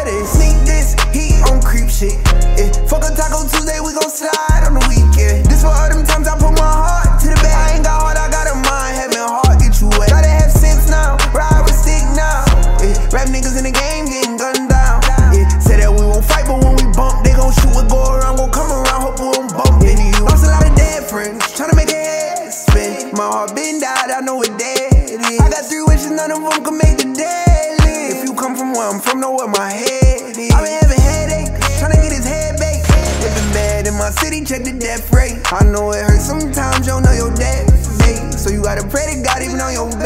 baddest. Sneak this, he on creep shit. Yeah. Fuck a Taco Tuesday, we gon' slide on the weekend. This for all them times I put my heart to the bed. I ain't got heart, I got a mind, having heart get you wet. Gotta have sense now, ride with stick now. Yeah. Rap niggas in the game getting gunned down. Yeah. Say that we won't fight, but when we bump, they gon' shoot, we go around, gon' come around, hope we won't bump into you. Lost a lot of dead friends, tryna make a head spin. My heart been died, I know it dead is. I got 3 wishes, none of them can make the dead live. If you come from where I'm from, know where my head is. I been having headaches, tryna get his head baked. Living bad in my city, check the death rate. I know it hurts sometimes, you don't know your death date. So you gotta pray to God even on your bed.